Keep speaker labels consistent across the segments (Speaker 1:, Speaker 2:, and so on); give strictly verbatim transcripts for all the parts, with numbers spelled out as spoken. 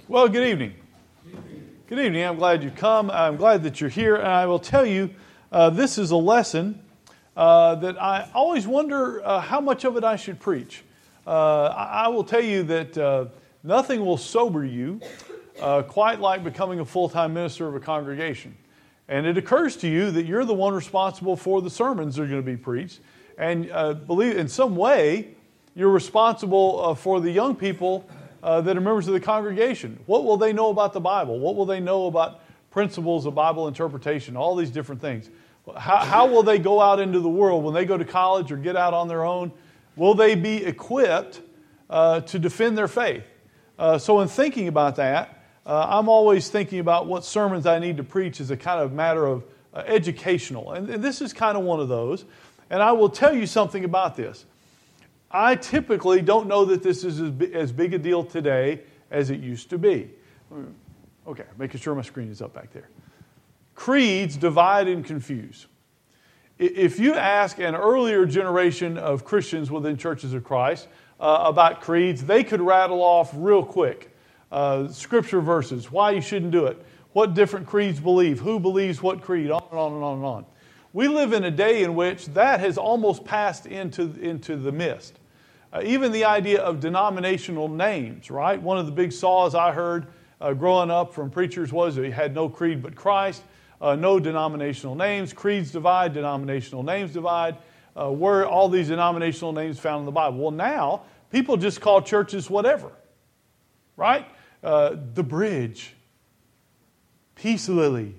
Speaker 1: Well, good evening. Good evening. I'm glad you've come. I'm glad that you're here. And I will tell you, uh, this is a lesson uh, that I always wonder uh, how much of it I should preach. Uh, I, I will tell you that uh, nothing will sober you uh, quite like becoming a full-time minister of a congregation. And it occurs to you that you're the one responsible for the sermons that are going to be preached. And uh, believe in some way, you're responsible uh, for the young people Uh, that are members of the congregation. What will they know about the Bible? What will they know about principles of Bible interpretation? All these different things. How, how will they go out into the world when they go to college or get out on their own? Will they be equipped uh, to defend their faith? Uh, so in thinking about that, uh, I'm always thinking about what sermons I need to preach as a kind of matter of uh, educational. And, and this is kind of one of those. And I will tell you something about this. I typically don't know that this is as big a deal today as it used to be. Okay, making sure my screen is up back there. Creeds divide and confuse. If you ask an earlier generation of Christians within Churches of Christ uh, about creeds, they could rattle off real quick uh, scripture verses, why you shouldn't do it, what different creeds believe, who believes what creed, on and on and on and on. We live in a day in which that has almost passed into, into the mist. Uh, even the idea of denominational names, right? One of the big saws I heard uh, growing up from preachers was that he had no creed but Christ, uh, no denominational names. Creeds divide, denominational names divide. Uh, where are all these denominational names found in the Bible? Well, now people just call churches whatever, right? Uh, the Bridge, Peace Lily,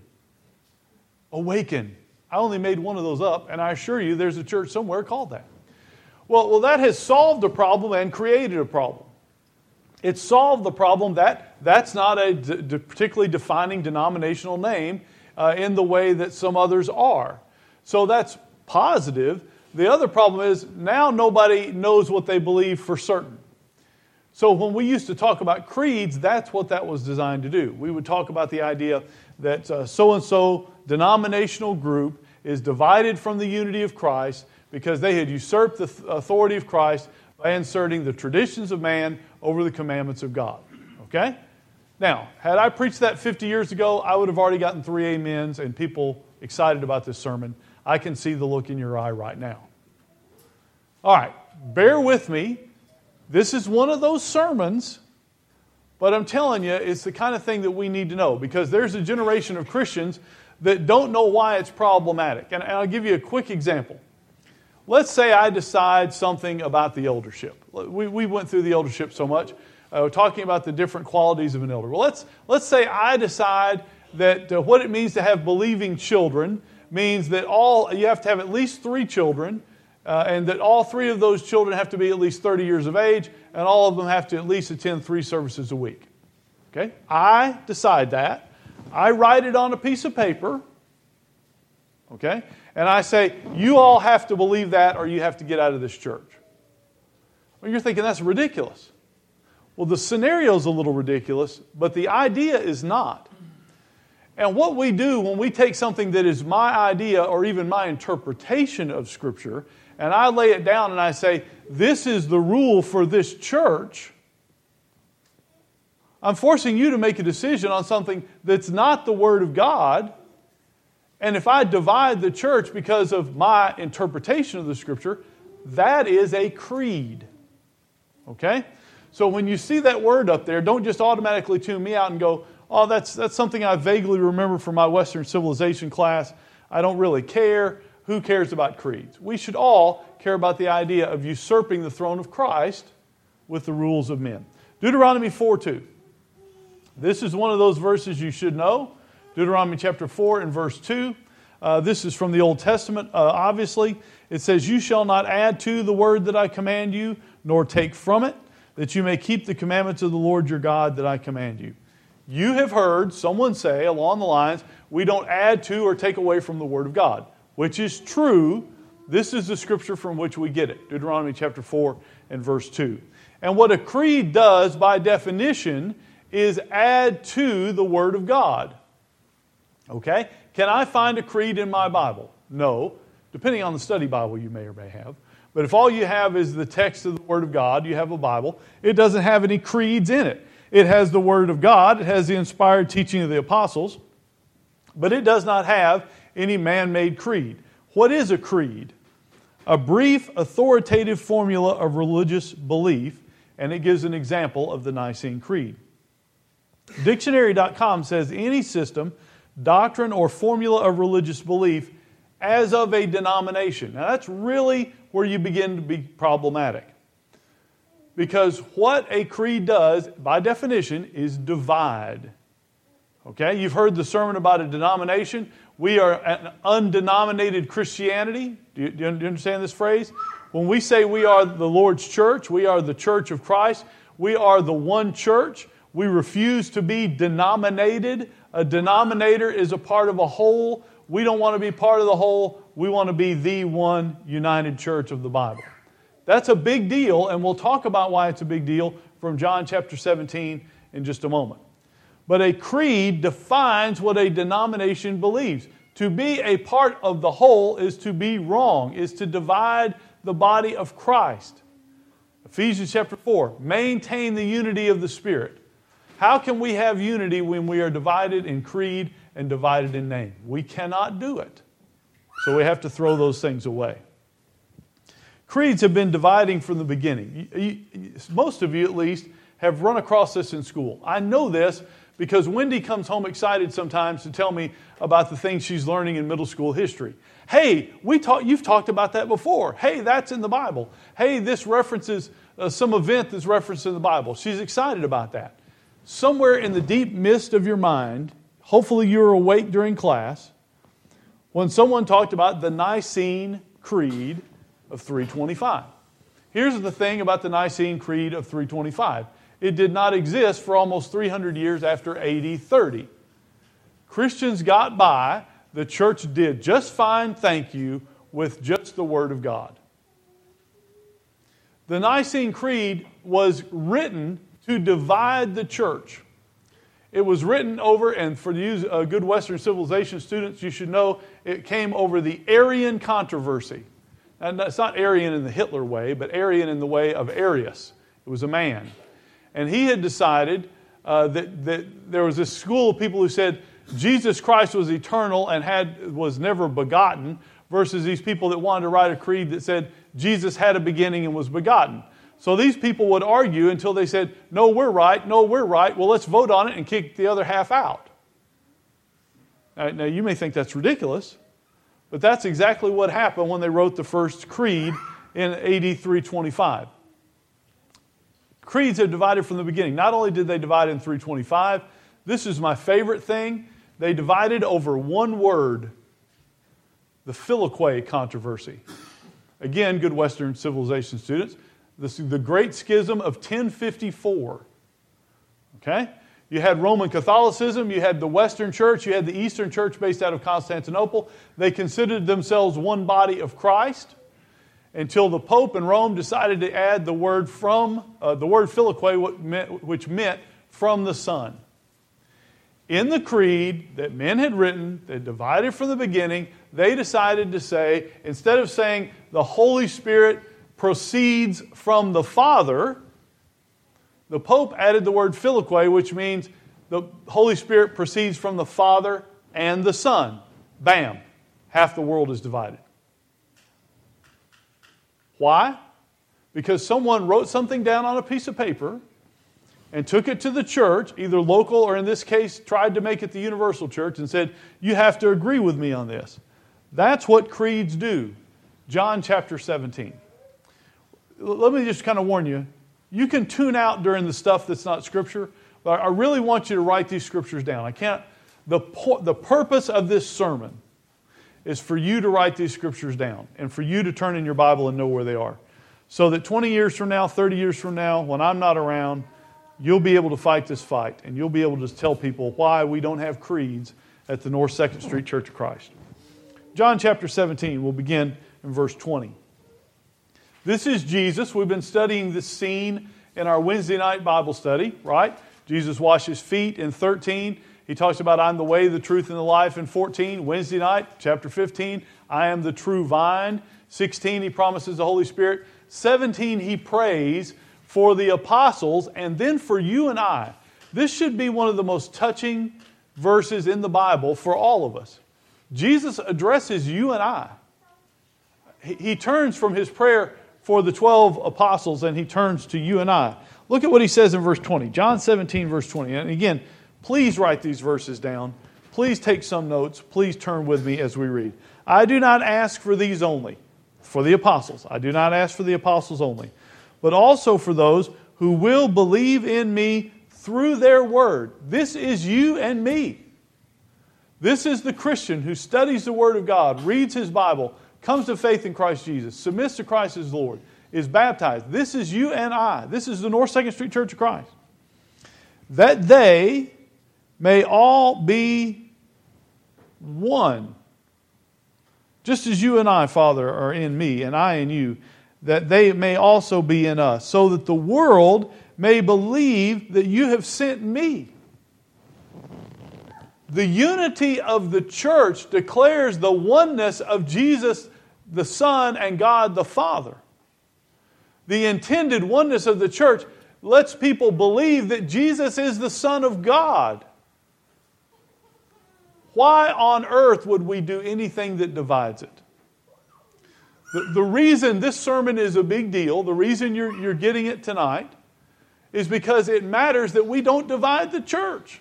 Speaker 1: Awaken. I only made one of those up, and I assure you there's a church somewhere called that. Well, well, that has solved a problem and created a problem. It's solved the problem that that's not a d- d- particularly defining denominational name uh, in the way that some others are. So that's positive. The other problem is now nobody knows what they believe for certain. So when we used to talk about creeds, that's what that was designed to do. We would talk about the idea that uh, so-and-so denominational group is divided from the unity of Christ because they had usurped the authority of Christ by inserting the traditions of man over the commandments of God. Okay? Now, had I preached that fifty years ago, I would have already gotten three amens and people excited about this sermon. I can see the look in your eye right now. All right, bear with me. This is one of those sermons, but I'm telling you, it's the kind of thing that we need to know because there's a generation of Christians that don't know why it's problematic. And I'll give you a quick example. Let's say I decide something about the eldership. We, we went through the eldership so much, uh, talking about the different qualities of an elder. Well, let's, let's say I decide that uh, what it means to have believing children means that all you have to have at least three children, uh, and that all three of those children have to be at least thirty years of age, and all of them have to at least attend three services a week. Okay? I decide that. I write it on a piece of paper. Okay? And I say, you all have to believe that or you have to get out of this church. Well, you're thinking that's ridiculous. Well, the scenario is a little ridiculous, but the idea is not. And what we do when we take something that is my idea or even my interpretation of Scripture, and I lay it down and I say, this is the rule for this church, I'm forcing you to make a decision on something that's not the Word of God. And if I divide the church because of my interpretation of the Scripture, that is a creed. Okay? So when you see that word up there, don't just automatically tune me out and go, oh, that's, that's something I vaguely remember from my Western civilization class. I don't really care. Who cares about creeds? We should all care about the idea of usurping the throne of Christ with the rules of men. Deuteronomy four two. This is one of those verses you should know. Deuteronomy chapter four and verse two. Uh, this is from the Old Testament, uh, obviously. It says, you shall not add to the word that I command you, nor take from it, that you may keep the commandments of the Lord your God that I command you. You have heard someone say along the lines, we don't add to or take away from the word of God, which is true. This is the scripture from which we get it. Deuteronomy chapter four and verse two. And what a creed does by definition is add to the word of God. Okay? Can I find a creed in my Bible? No. Depending on the study Bible you may or may have. But if all you have is the text of the Word of God, you have a Bible, it doesn't have any creeds in it. It has the Word of God. It has the inspired teaching of the apostles. But it does not have any man-made creed. What is a creed? A brief, authoritative formula of religious belief, and it gives an example of the Nicene Creed. Dictionary dot com says any system, doctrine, or formula of religious belief as of a denomination. Now that's really where you begin to be problematic. Because what a creed does, by definition, is divide. Okay, you've heard the sermon about a denomination. We are an undenominated Christianity. Do you, do you understand this phrase? When we say we are the Lord's church, we are the church of Christ, we are the one church, we refuse to be denominated. A denominator is a part of a whole. We don't want to be part of the whole. We want to be the one united church of the Bible. That's a big deal, and we'll talk about why it's a big deal from John chapter seventeen in just a moment. But a creed defines what a denomination believes. To be a part of the whole is to be wrong, is to divide the body of Christ. Ephesians chapter four, maintain the unity of the Spirit. How can we have unity when we are divided in creed and divided in name? We cannot do it. So we have to throw those things away. Creeds have been dividing from the beginning. Most of you, at least, have run across this in school. I know this because Wendy comes home excited sometimes to tell me about the things she's learning in middle school history. Hey, we talk, you've talked about that before. Hey, that's in the Bible. Hey, this references uh, some event that's referenced in the Bible. She's excited about that. Somewhere in the deep mist of your mind, hopefully you were awake during class, when someone talked about the Nicene Creed of three twenty-five. Here's the thing about the Nicene Creed of three twenty-five. It did not exist for almost three hundred years after A D thirty. Christians got by, the church did just fine, thank you, with just the Word of God. The Nicene Creed was written to divide the church. It was written over, and for you uh, good Western civilization students, you should know it came over the Arian controversy. And it's not Arian in the Hitler way, but Arian in the way of Arius. It was a man. And he had decided uh, that, that there was this school of people who said Jesus Christ was eternal and had was never begotten, versus these people that wanted to write a creed that said Jesus had a beginning and was begotten. So these people would argue until they said, no, we're right, no, we're right. Well, let's vote on it and kick the other half out. Now, now you may think that's ridiculous, but that's exactly what happened when they wrote the first creed in A D three twenty-five. Creeds have divided from the beginning. Not only did they divide in three twenty-five, this is my favorite thing, they divided over one word, the Filioque controversy. Again, good Western civilization students, this is the Great Schism of ten fifty-four. Okay? You had Roman Catholicism, you had the Western Church, you had the Eastern Church based out of Constantinople. They considered themselves one body of Christ until the Pope in Rome decided to add the word from, uh, the word Filioque, which meant from the Son. In the creed that men had written, that divided from the beginning, they decided to say, instead of saying the Holy Spirit proceeds from the Father, the Pope added the word Filioque, which means the Holy Spirit proceeds from the Father and the Son. Bam. Half the world is divided. Why? Because someone wrote something down on a piece of paper and took it to the church, either local or in this case tried to make it the universal church, and said, you have to agree with me on this. That's what creeds do. John chapter seventeen. Let me just kind of warn you, you can tune out during the stuff that's not Scripture, but I really want you to write these Scriptures down. I can't, the, the purpose of this sermon is for you to write these Scriptures down and for you to turn in your Bible and know where they are. So that twenty years from now, thirty years from now, when I'm not around, you'll be able to fight this fight and you'll be able to tell people why we don't have creeds at the North second Street Church of Christ. John chapter seventeen, we'll begin in verse twenty. This is Jesus. We've been studying this scene in our Wednesday night Bible study, right? Jesus washes feet in thirteen. He talks about I'm the way, the truth, and the life in fourteen. Wednesday night, chapter fifteen, I am the true vine. sixteen, he promises the Holy Spirit. seventeen, he prays for the apostles and then for you and I. This should be one of the most touching verses in the Bible for all of us. Jesus addresses you and I. He, he turns from his prayer for the twelve apostles and he turns to you and I. Look at what he says in verse twenty. John seventeen, verse twenty. And again, please write these verses down. Please take some notes. Please turn with me as we read. I do not ask for these only, for the apostles. I do not ask for the apostles only, but also for those who will believe in me through their word. This is you and me. This is the Christian who studies the Word of God, reads his Bible, comes to faith in Christ Jesus, submits to Christ as Lord, is baptized. This is you and I. This is the North second Street Church of Christ. That they may all be one. Just as you and I, Father, are in me, and I in you, that they may also be in us, so that the world may believe that you have sent me. The unity of the church declares the oneness of Jesus the Son and God the Father. The intended oneness of the church lets people believe that Jesus is the Son of God. Why on earth would we do anything that divides it? The, the reason this sermon is a big deal, the reason you're, you're getting it tonight, is because it matters that we don't divide the church.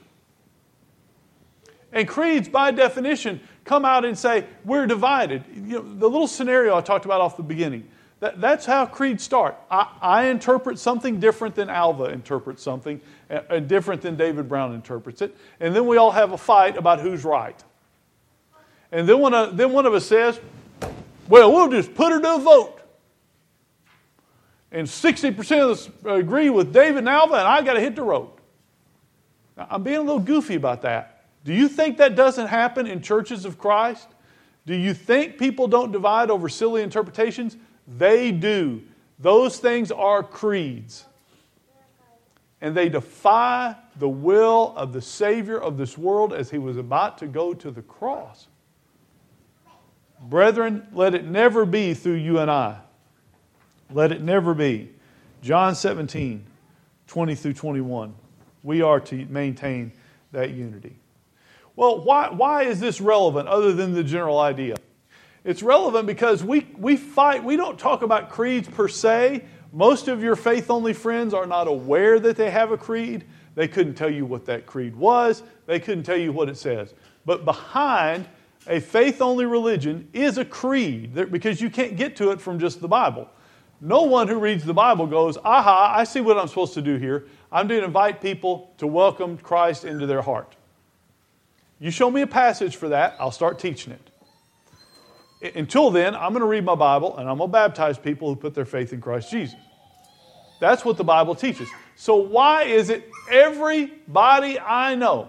Speaker 1: And creeds, by definition, come out and say, we're divided. You know, the little scenario I talked about off the beginning, that, that's how creeds start. I, I interpret something different than Alva interprets something, and different than David Brown interprets it. And then we all have a fight about who's right. And then one of, then one of us says, well, we'll just put her to a vote. And sixty percent of us agree with David and Alva, and I got to hit the road. Now, I'm being a little goofy about that. Do you think that doesn't happen in churches of Christ? Do you think people don't divide over silly interpretations? They do. Those things are creeds. And they defy the will of the Savior of this world as He was about to go to the cross. Brethren, let it never be through you and I. Let it never be. John seventeen, twenty through twenty-one. We are to maintain that unity. Well, why, why is this relevant other than the general idea? It's relevant because we, we fight, we don't talk about creeds per se. Most of your faith-only friends are not aware that they have a creed. They couldn't tell you what that creed was. They couldn't tell you what it says. But behind a faith-only religion is a creed, because you can't get to it from just the Bible. No one who reads the Bible goes, aha, I see what I'm supposed to do here. I'm going to invite people to welcome Christ into their heart. You show me a passage for that, I'll start teaching it. Until then, I'm going to read my Bible and I'm going to baptize people who put their faith in Christ Jesus. That's what the Bible teaches. So why is it everybody I know,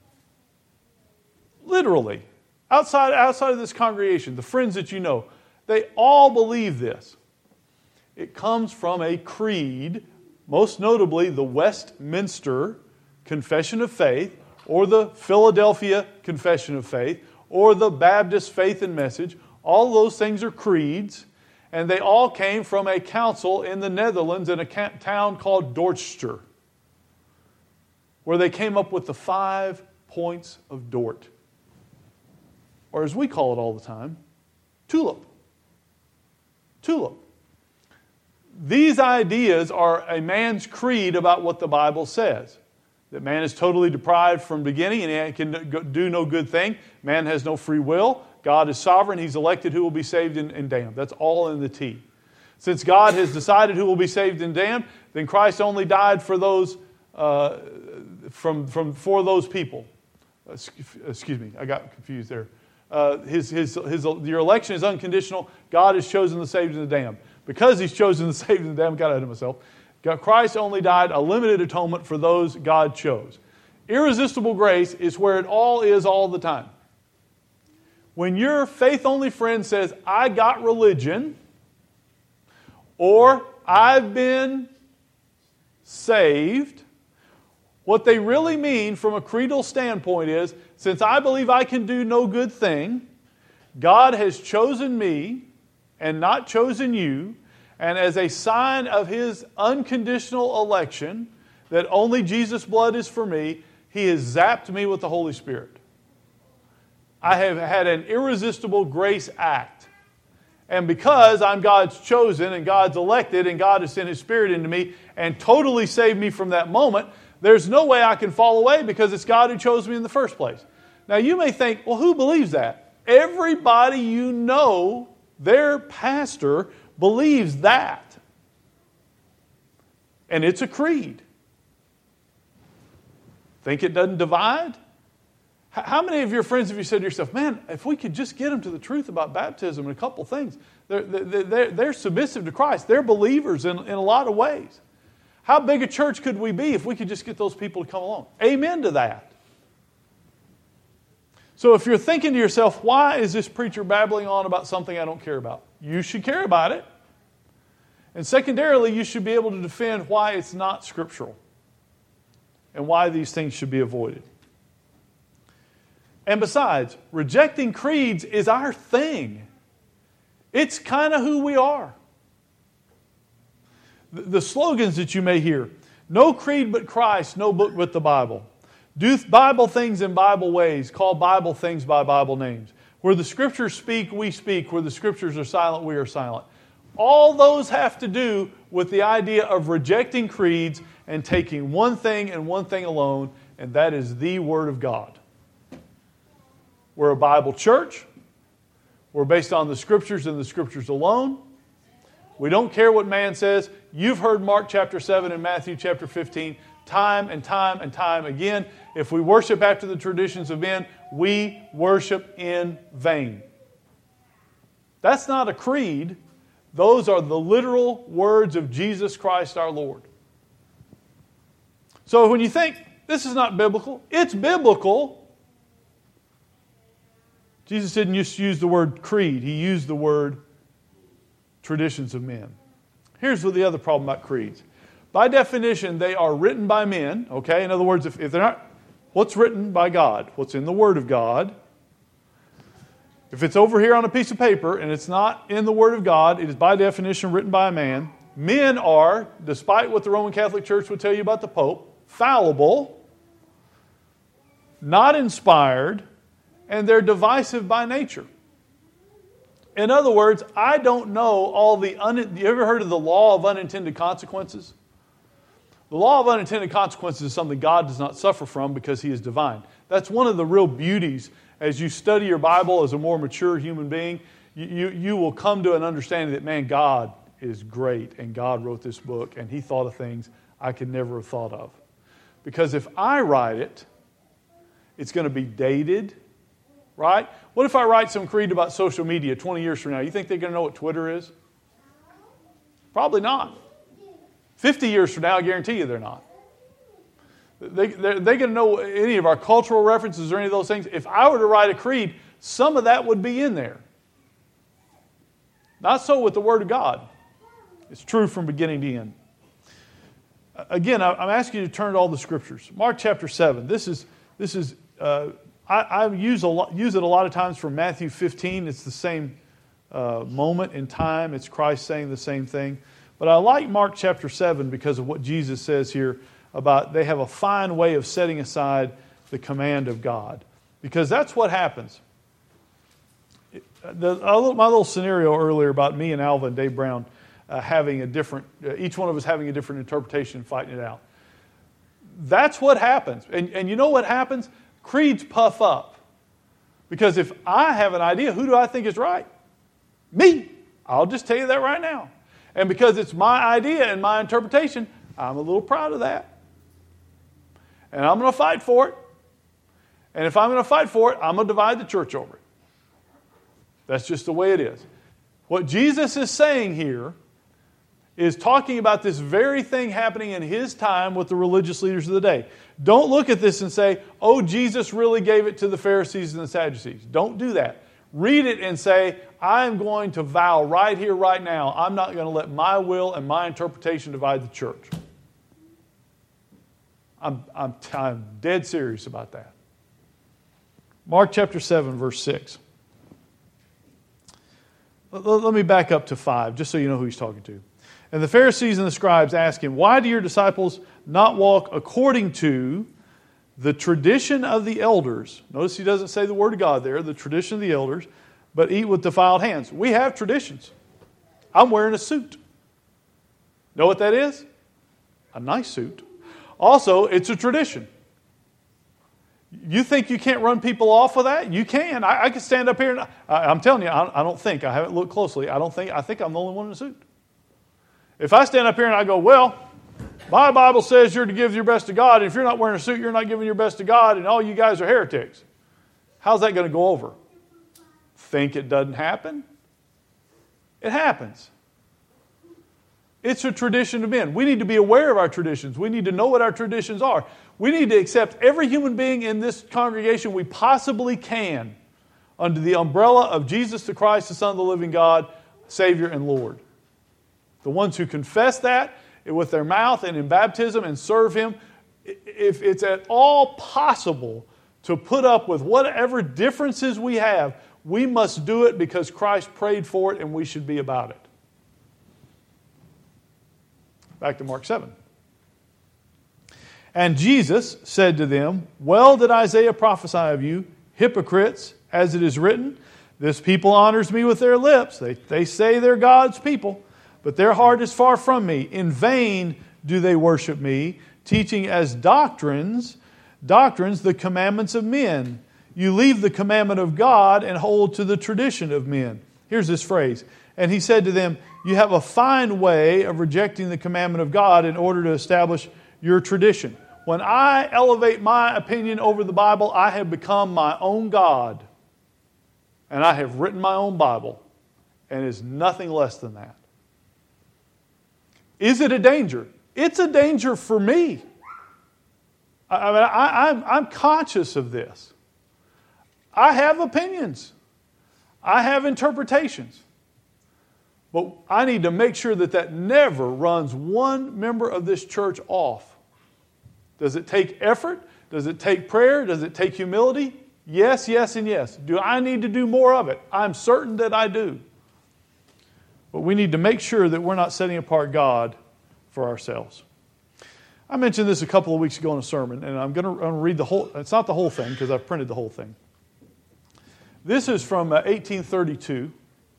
Speaker 1: literally, outside, outside of this congregation, the friends that you know, they all believe this? It comes from a creed, most notably the Westminster Confession of Faith, or the Philadelphia Confession of Faith, or the Baptist Faith and Message. All those things are creeds, and they all came from a council in the Netherlands in a town called Dortster, where they came up with the five points of Dort, or as we call it all the time, tulip. Tulip. These ideas are a man's creed about what the Bible says. That man is totally deprived from beginning and he can do no good thing. Man has no free will. God is sovereign. He's elected who will be saved and, and damned. That's all in the T. Since God has decided who will be saved and damned, then Christ only died for those uh, from from for those people. Excuse me, I got confused there. Uh, his his his your election is unconditional. God has chosen the saved and the damned. Because He's chosen the saved and the damned, I got ahead of myself. Christ only died a limited atonement for those God chose. Irresistible grace is where it all is all the time. When your faith-only friend says, I got religion, or I've been saved, what they really mean from a creedal standpoint is, since I believe I can do no good thing, God has chosen me and not chosen you, and as a sign of His unconditional election, that only Jesus' blood is for me, He has zapped me with the Holy Spirit. I have had an irresistible grace act. And because I'm God's chosen and God's elected and God has sent His Spirit into me and totally saved me from that moment, there's no way I can fall away because it's God who chose me in the first place. Now you may think, well, who believes that? Everybody you know, their pastor, believes that. And it's a creed. Think it doesn't divide? How many of your friends have you said to yourself, man, if we could just get them to the truth about baptism and a couple things. They're, they're, they're submissive to Christ. They're believers in, in a lot of ways. How big a church could we be if we could just get those people to come along? Amen to that. So if you're thinking to yourself, why is this preacher babbling on about something I don't care about? You should care about it. And secondarily, you should be able to defend why it's not scriptural and why these things should be avoided. And besides, rejecting creeds is our thing. It's kind of who we are. The slogans that you may hear, no creed but Christ, no book but the Bible. Do Bible things in Bible ways, call Bible things by Bible names. Where the Scriptures speak, we speak. Where the Scriptures are silent, we are silent. All those have to do with the idea of rejecting creeds and taking one thing and one thing alone, and that is the Word of God. We're a Bible church. We're based on the Scriptures and the Scriptures alone. We don't care what man says. You've heard Mark chapter seven and Matthew chapter fifteen time and time and time again. If we worship after the traditions of men, we worship in vain. That's not a creed. Those are the literal words of Jesus Christ our Lord. So when you think, this is not biblical, it's biblical. Jesus didn't just use the word creed. He used the word traditions of men. Here's what the other problem about creeds. By definition, they are written by men. Okay? In other words, if, if they're not, what's written by God? What's in the Word of God? If it's over here on a piece of paper and it's not in the Word of God, it is by definition written by a man. Men are, despite what the Roman Catholic Church would tell you about the Pope, fallible, not inspired, and they're divisive by nature. In other words, I don't know all the... Un- you ever heard of the law of unintended consequences? The law of unintended consequences is something God does not suffer from because He is divine. That's one of the real beauties. As you study your Bible as a more mature human being, you, you, you will come to an understanding that, man, God is great and God wrote this book and He thought of things I could never have thought of. Because if I write it, it's going to be dated, right? What if I write some creed about social media twenty years from now? You think they're going to know what Twitter is? Probably not. fifty years from now, I guarantee you they're not. They, they're, they're going to know any of our cultural references or any of those things. If I were to write a creed, some of that would be in there. Not so with the Word of God. It's true from beginning to end. Again, I'm asking you to turn to all the Scriptures. Mark chapter seven. This is, this is uh, I, I use, a lot, use it a lot of times from Matthew fifteen. It's the same uh, moment in time. It's Christ saying the same thing. But I like Mark chapter seven because of what Jesus says here about they have a fine way of setting aside the command of God. Because that's what happens. The, my little scenario earlier about me and Alva and Dave Brown uh, having a different, uh, each one of us having a different interpretation and fighting it out. That's what happens. And, and you know what happens? Creeds puff up. Because if I have an idea, who do I think is right? Me. I'll just tell you that right now. And because it's my idea and my interpretation, I'm a little proud of that. And I'm going to fight for it. And if I'm going to fight for it, I'm going to divide the church over it. That's just the way it is. What Jesus is saying here is talking about this very thing happening in His time with the religious leaders of the day. Don't look at this and say, oh, Jesus really gave it to the Pharisees and the Sadducees. Don't do that. Read it and say, I'm going to vow right here, right now, I'm not going to let my will and my interpretation divide the church. I'm, I'm, I'm dead serious about that. Mark chapter seven, verse six. Let, let me back up to five, just so you know who He's talking to. And the Pharisees and the scribes asked him, why do your disciples not walk according to the tradition of the elders? Notice he doesn't say the word of God there, the tradition of the elders, but eat with defiled hands. We have traditions. I'm wearing a suit. Know what that is? A nice suit. Also, it's a tradition. You think you can't run people off with that? You can. I, I can stand up here and I, I'm telling you, I, I don't think, I haven't looked closely, I don't think, I think I'm the only one in a suit. If I stand up here and I go, well, my Bible says you're to give your best to God, and if you're not wearing a suit, you're not giving your best to God, and all you guys are heretics. How's that going to go over? Think it doesn't happen? It happens. It's a tradition of men. We need to be aware of our traditions. We need to know what our traditions are. We need to accept every human being in this congregation we possibly can under the umbrella of Jesus the Christ, the Son of the living God, Savior and Lord. The ones who confess that with their mouth and in baptism and serve Him, if it's at all possible to put up with whatever differences we have, we must do it because Christ prayed for it and we should be about it. Back to Mark seven. And Jesus said to them, well did Isaiah prophesy of you, hypocrites, as it is written, this people honors me with their lips. They, they say they're God's people, but their heart is far from me. In vain do they worship me, teaching as doctrines, doctrines the commandments of men. You leave the commandment of God and hold to the tradition of men. Here's this phrase. And he said to them, you have a fine way of rejecting the commandment of God in order to establish your tradition. When I elevate my opinion over the Bible, I have become my own God. And I have written my own Bible. And it's nothing less than that. Is it a danger? It's a danger for me. I mean, I, I'm, I'm conscious of this. I have opinions. I have interpretations. But I need to make sure that that never runs one member of this church off. Does it take effort? Does it take prayer? Does it take humility? Yes, yes, and yes. Do I need to do more of it? I'm certain that I do. But we need to make sure that we're not setting apart God for ourselves. I mentioned this a couple of weeks ago in a sermon, and I'm going to, I'm going to read the whole, it's not the whole thing because I've printed the whole thing. This is from uh, eighteen thirty-two.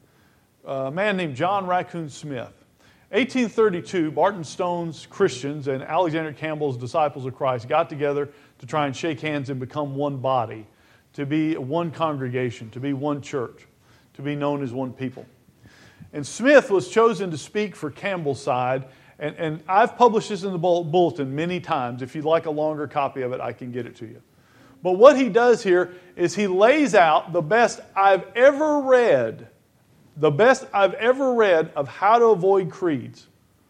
Speaker 1: A man named John Raccoon Smith. eighteen thirty-two, Barton Stone's Christians and Alexander Campbell's Disciples of Christ got together to try and shake hands and become one body, to be one congregation, to be one church, to be known as one people. And Smith was chosen to speak for Campbell's side, and, and I've published this in the bulletin many times. If you'd like a longer copy of it, I can get it to you. But what he does here is he lays out the best I've ever read The best I've ever read of how to avoid creeds.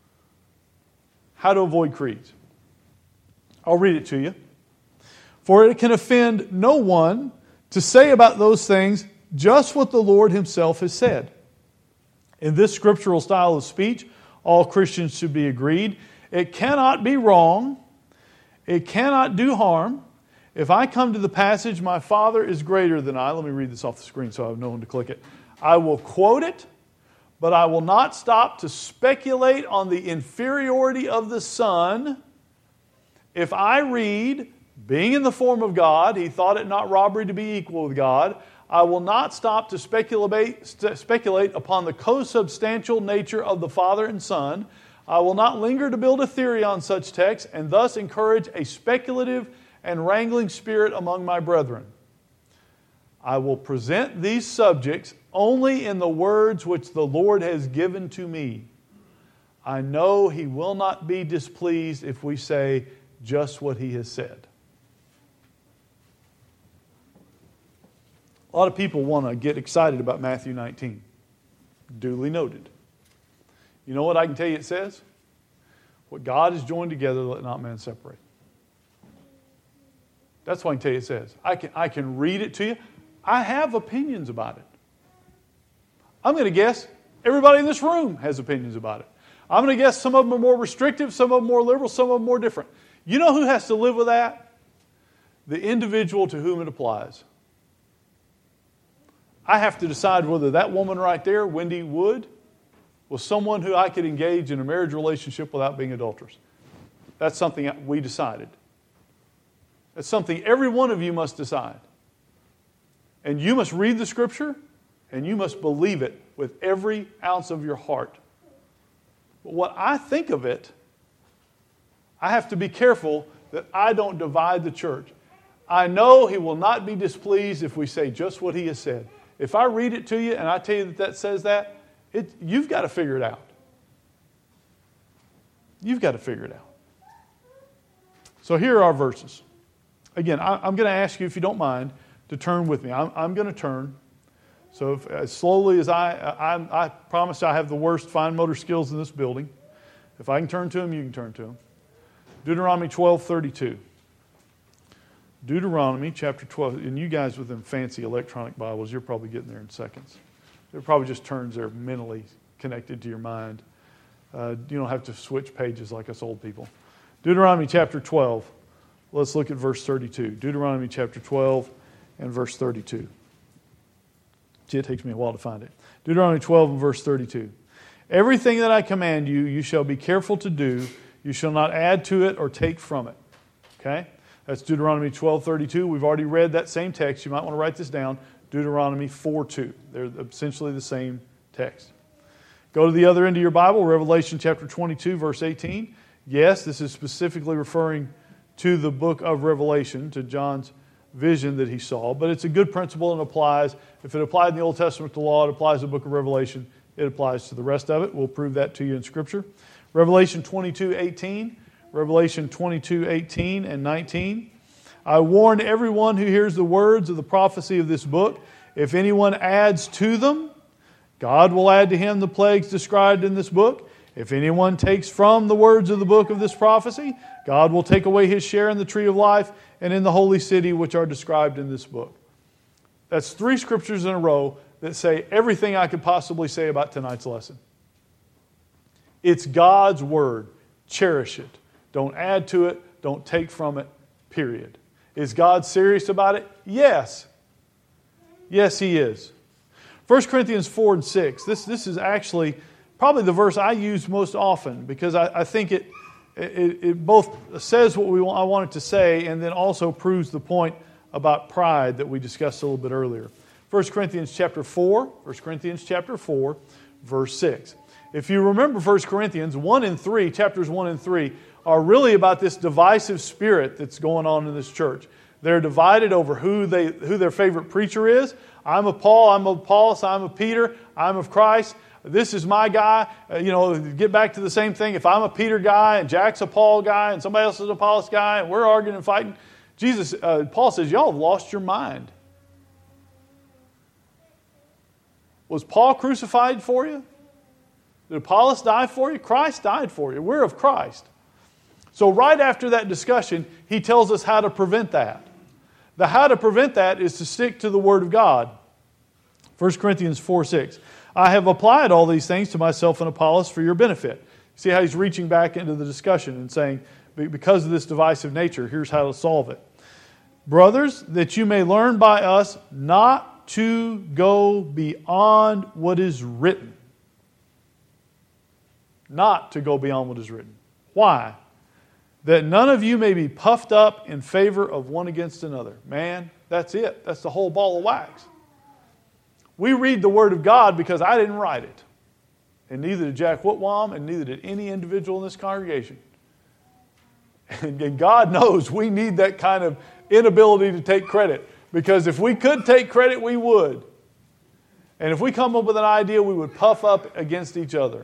Speaker 1: How to avoid creeds. I'll read it to you. For it can offend no one to say about those things just what the Lord Himself has said. In this scriptural style of speech, all Christians should be agreed. It cannot be wrong. It cannot do harm. If I come to the passage, my Father is greater than I. Let me read this off the screen so I have no one to click it. I will quote it, but I will not stop to speculate on the inferiority of the Son. If I read, being in the form of God, He thought it not robbery to be equal with God, I will not stop to speculate, speculate upon the co-substantial nature of the Father and Son. I will not linger to build a theory on such texts and thus encourage a speculative and wrangling spirit among my brethren. I will present these subjects only in the words which the Lord has given to me. I know He will not be displeased if we say just what He has said. A lot of people want to get excited about Matthew nineteen. Duly noted. You know what I can tell you it says? What God has joined together, let not man separate. That's what I can tell you it says. I can, I can read it to you. I have opinions about it. I'm going to guess everybody in this room has opinions about it. I'm going to guess some of them are more restrictive, some of them more liberal, some of them more different. You know who has to live with that? The individual to whom it applies. I have to decide whether that woman right there, Wendy Wood, was someone who I could engage in a marriage relationship without being adulterous. That's something we decided. That's something every one of you must decide. And you must read the Scripture, and you must believe it with every ounce of your heart. But what I think of it, I have to be careful that I don't divide the church. I know He will not be displeased if we say just what He has said. If I read it to you and I tell you that that says that, it, you've got to figure it out. You've got to figure it out. So here are our verses. Again, I, I'm going to ask you, if you don't mind, to turn with me. I'm, I'm going to turn. So if, as slowly as I, I, I promise I have the worst fine motor skills in this building. If I can turn to them, you can turn to them. Deuteronomy twelve thirty-two. Deuteronomy chapter twelve. And you guys with them fancy electronic Bibles, you're probably getting there in seconds. It probably just turns there mentally connected to your mind. Uh, you don't have to switch pages like us old people. Deuteronomy chapter twelve. Let's look at verse thirty-two. Deuteronomy chapter twelve and verse thirty-two. Gee, it takes me a while to find it. Deuteronomy twelve and verse thirty-two. Everything that I command you, you shall be careful to do. You shall not add to it or take from it. Okay? That's Deuteronomy twelve thirty-two. We've already read that same text. You might want to write this down. Deuteronomy four two. They're essentially the same text. Go to the other end of your Bible, Revelation chapter twenty-two, verse eighteen. Yes, this is specifically referring to the book of Revelation, to John's vision that he saw. But it's a good principle and applies. If it applied in the Old Testament to law, it applies to the book of Revelation. It applies to the rest of it. We'll prove that to you in Scripture. Revelation twenty-two eighteen. Revelation twenty-two eighteen and nineteen. I warn everyone who hears the words of the prophecy of this book. If anyone adds to them, God will add to him the plagues described in this book. If anyone takes from the words of the book of this prophecy, God will take away his share in the tree of life and in the holy city which are described in this book. That's three scriptures in a row that say everything I could possibly say about tonight's lesson. It's God's Word. Cherish it. Don't add to it. Don't take from it. Period. Is God serious about it? Yes. Yes, He is. First Corinthians four and six. This, this is actually probably the verse I use most often because I, I think it, it, it both says what we want, I want it to say and then also proves the point about pride that we discussed a little bit earlier. First Corinthians chapter four. First Corinthians chapter four, verse six. If you remember First Corinthians, one and three, chapters one and three, are really about this divisive spirit that's going on in this church. They're divided over who they who their favorite preacher is. I'm of Paul, I'm of Apollos, I'm of Peter, I'm of Christ. This is my guy. Uh, you know, get back to the same thing. If I'm a Peter guy and Jack's a Paul guy and somebody else is a Apollos guy and we're arguing and fighting, Jesus, uh, Paul says, y'all have lost your mind. Was Paul crucified for you? Did Apollos die for you? Christ died for you. We're of Christ. So right after that discussion, he tells us how to prevent that. The how to prevent that is to stick to the Word of God. First Corinthians four six. I have applied all these things to myself and Apollos for your benefit. See how he's reaching back into the discussion and saying, because of this divisive nature, here's how to solve it. Brothers, that you may learn by us not to go beyond what is written. Not to go beyond what is written. Why? That none of you may be puffed up in favor of one against another. Man, that's it. That's the whole ball of wax. We read the Word of God because I didn't write it. And neither did Jack Whitwam, and neither did any individual in this congregation. And God knows we need that kind of inability to take credit. Because if we could take credit, we would. And if we come up with an idea, we would puff up against each other.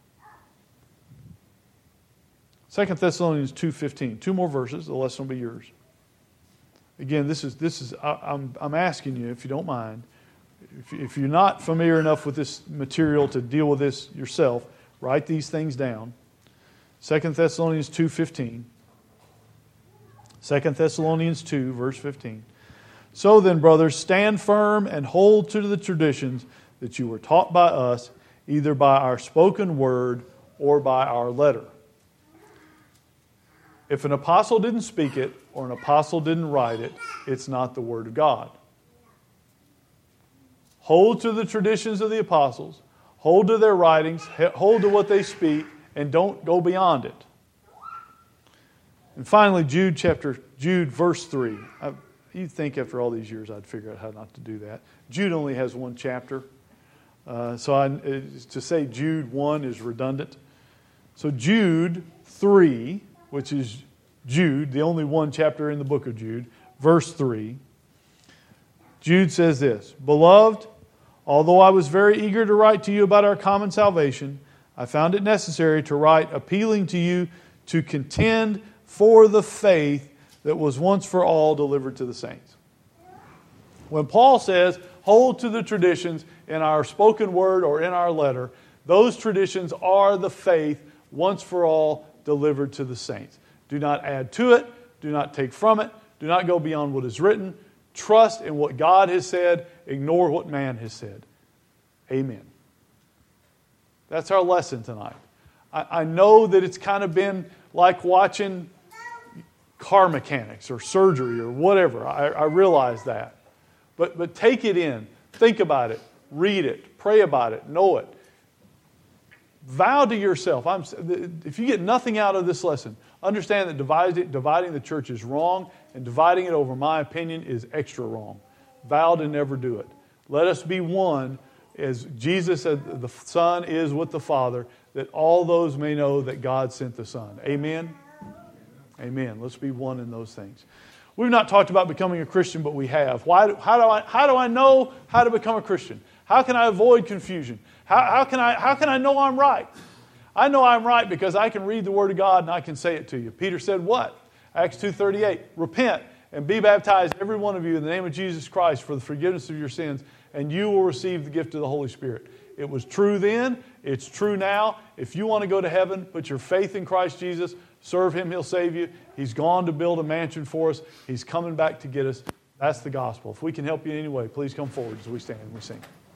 Speaker 1: Second Thessalonians two fifteen. Two more verses. The lesson will be yours. Again, this is this is. I, I'm I'm asking you, if you don't mind, if, if you're not familiar enough with this material to deal with this yourself, write these things down. Second Thessalonians two fifteen. Second Thessalonians two, verse fifteen. So then, brothers, stand firm and hold to the traditions that you were taught by us, either by our spoken word or by our letter. If an apostle didn't speak it or an apostle didn't write it, it's not the Word of God. Hold to the traditions of the apostles. hold to their writings, hold to what they speak, and don't go beyond it. And finally, Jude chapter Jude verse three. I, you'd think after all these years I'd figure out how not to do that. Jude only has one chapter, uh, so I, to say Jude one is redundant. So Jude three, which is Jude, the only one chapter in the book of Jude, verse three. Jude says this, "Beloved, although I was very eager to write to you about our common salvation, I found it necessary to write appealing to you to contend for the faith that was once for all delivered to the saints." When Paul says, hold to the traditions in our spoken word or in our letter, those traditions are the faith once for all delivered to the saints. Do not add to it. Do not take from it. Do not go beyond what is written. Trust in what God has said. Ignore what man has said. Amen. That's our lesson tonight. I, I know that it's kind of been like watching car mechanics or surgery or whatever. I, I realize that. But, but take it in. Think about it. Read it. Pray about it. Know it. Vow to yourself. I'm, if you get nothing out of this lesson, understand that dividing, dividing the church is wrong, and dividing it over my opinion is extra wrong. Vow to never do it. Let us be one, as Jesus said the Son is with the Father, that all those may know that God sent the Son. Amen? Amen. Let's be one in those things. We've not talked about becoming a Christian, but we have. Why? How do I? How do I know how to become a Christian? How can I avoid confusion? How, how can I? How can I know I'm right? I know I'm right because I can read the Word of God and I can say it to you. Peter said what? Acts two thirty-eight. Repent and be baptized, every one of you, in the name of Jesus Christ for the forgiveness of your sins, and you will receive the gift of the Holy Spirit. It was true then. It's true now. If you want to go to heaven, put your faith in Christ Jesus. Serve Him, He'll save you. He's gone to build a mansion for us. He's coming back to get us. That's the gospel. If we can help you in any way, please come forward as we stand and we sing.